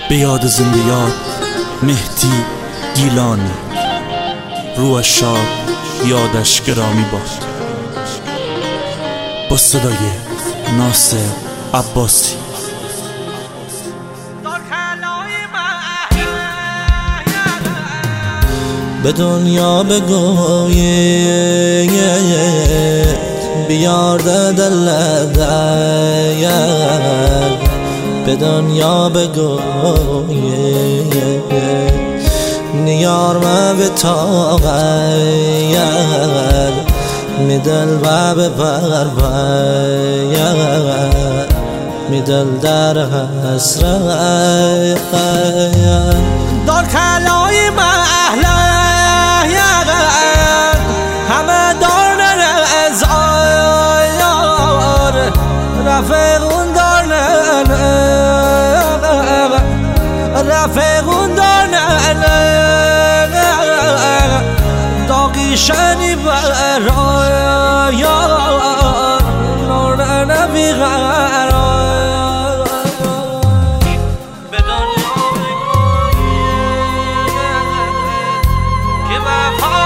به یاد زنده یاد مهدی گیلانی، روح شاد یادش گرامی باد. با صدای ناصر عباسی. به دنیا بگوید بیار دلت، به دنیا بگوید نیار ما به طاقت میدل و به پرباید میدل در حسرت دار کلای محله همه دارن ازار رفیقون دارن رفیقون دارن داغی شنی برای نارن بیقرار به دنیا که وفا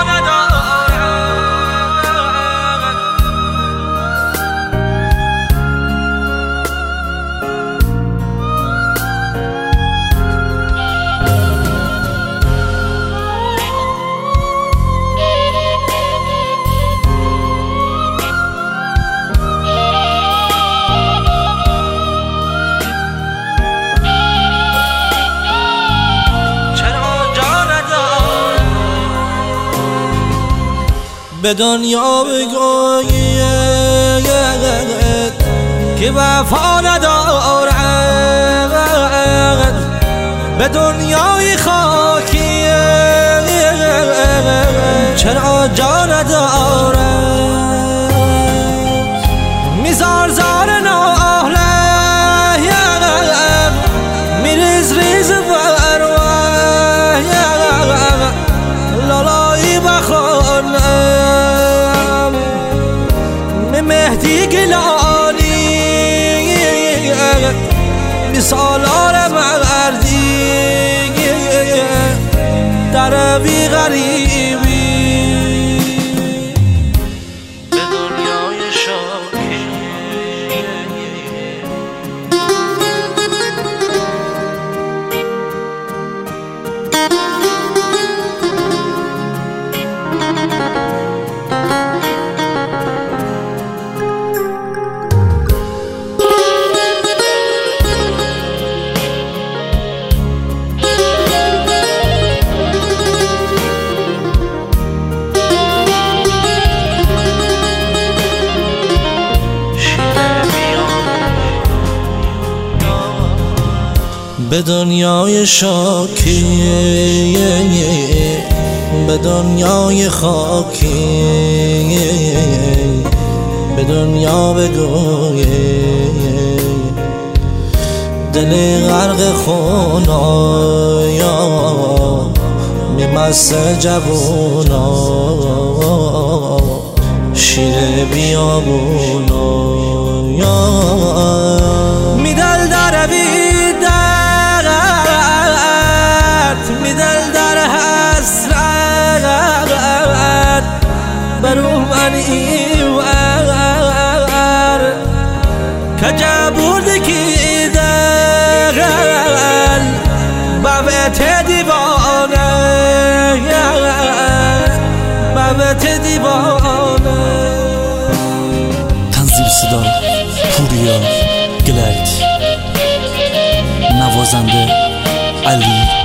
به دنیا بگوید که وفا ندارد، به دنیای خاکی چرا جا ندارد. میزار زار ناله میریز ریز بروای لالایی بخونم مهدی گیلانی مثالار مردی در بی غریبی به دنیای شاکی. به دنیای شاکی به دنیای خاکی به دنیا بگوید دل غرق خونایا میمس جوونا شیر بیابونا میدل در میدل در حسرت برو من ایوار کجا بردی کی دل بابت دیوانه بابت دیوانه. تنظیم صدا پوریا گلایت، نوازنده علی